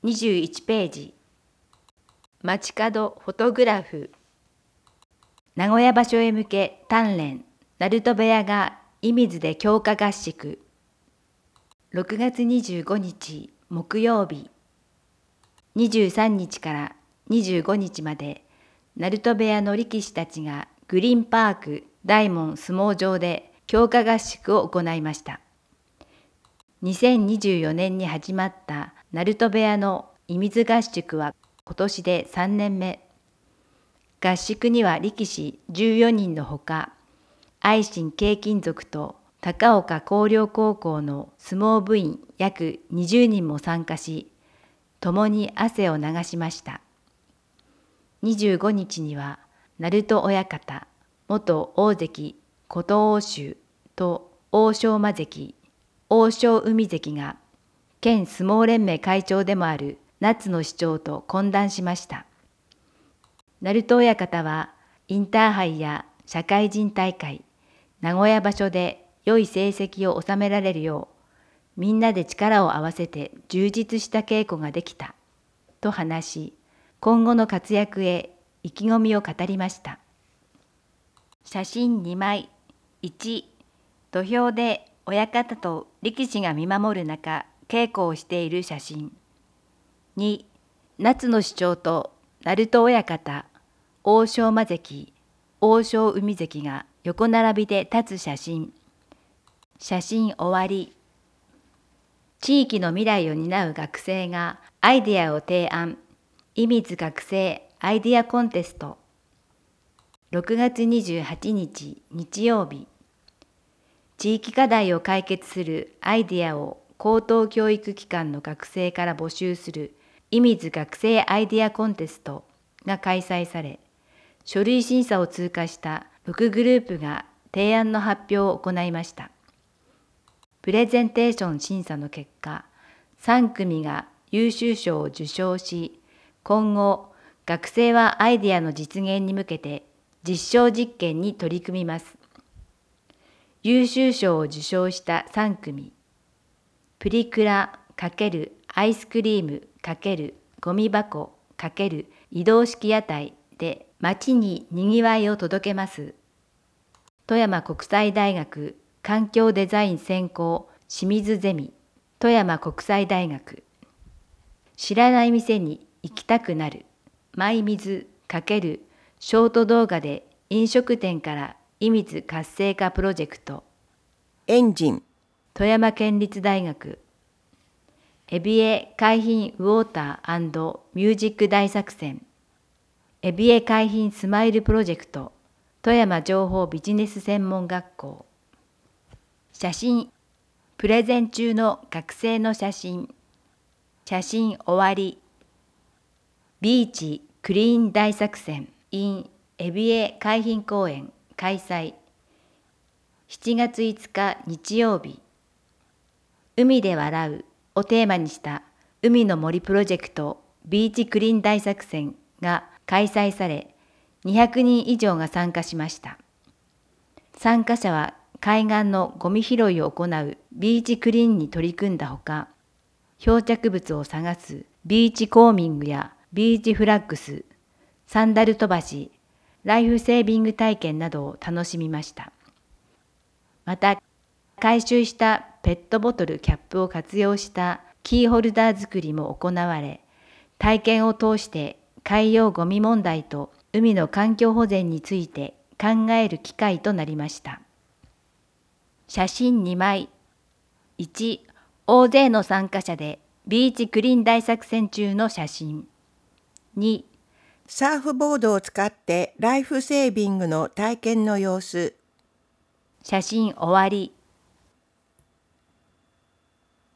21ページ。街角フォトグラフ。名古屋場所へ向け鍛錬、鳴門部屋が射水で強化合宿。6月25日木曜日。23日から25日まで、鳴門部屋の力士たちがグリーンパーク大門相撲場で強化合宿を行いました。2024年に始まった鳴門部屋の射水合宿は今年で3年目。合宿には力士14人のほか、愛心軽金属と高岡光陵高校の相撲部員約20人も参加し、共に汗を流しました。25日には、鳴門親方、元大関琴欧洲と欧勝馬関、欧勝海関が、県相撲連盟会長でもある夏野市長と懇談しました。鳴門親方は、インターハイや社会人大会、名古屋場所で良い成績を収められるよう、みんなで力を合わせて充実した稽古ができた、と話し、今後の活躍へ意気込みを語りました。写真2枚。1、土俵で親方と力士が見守る中、稽古をしている写真。2、夏野市長と鳴門親方、欧勝馬関、欧勝海関が横並びで立つ写真。写真終わり。地域の未来を担う学生がアイデアを提案。射水学生アイデアコンテスト。6月28日日曜日。地域課題を解決するアイデアを高等教育機関の学生から募集する射水学生アイデアコンテストが開催され、書類審査を通過した6グループが提案の発表を行いました。プレゼンテーション審査の結果、3組が優秀賞を受賞し、今後、学生はアイデアの実現に向けて実証実験に取り組みます。優秀賞を受賞した3組、プリクラ×アイスクリーム×ゴミ箱×移動式屋台で街ににぎわいを届けます。富山国際大学環境デザイン専攻清水ゼミ、富山国際大学。知らない店に行きたくなる、マイ水×ショート動画で飲食店から射水活性化プロジェクト。 エンジン。 富山県立大学。エビエ海浜ウォーター&ミュージック大作戦。エビエ海浜スマイルプロジェクト。富山情報ビジネス専門学校。写真。プレゼン中の学生の写真。写真終わり。ビーチクリーン大作戦 in エビエ海浜公園開催。7月5日日曜日。海で笑うをテーマにした海の森プロジェクトビーチクリーン大作戦が開催され、200人以上が参加しました。参加者は海岸のゴミ拾いを行うビーチクリーンに取り組んだほか、漂着物を探すビーチコーミングやビーチフラッグス、サンダル飛ばし、ライフセービング体験などを楽しみました。また、回収したペットボトルキャップを活用したキーホルダー作りも行われ、体験を通して海洋ゴミ問題と海の環境保全について考える機会となりました。写真2枚。1、大勢の参加者でビーチクリーン大作戦中の写真。2、 サーフボードを使ってライフセービングの体験の様子。 写真終わり。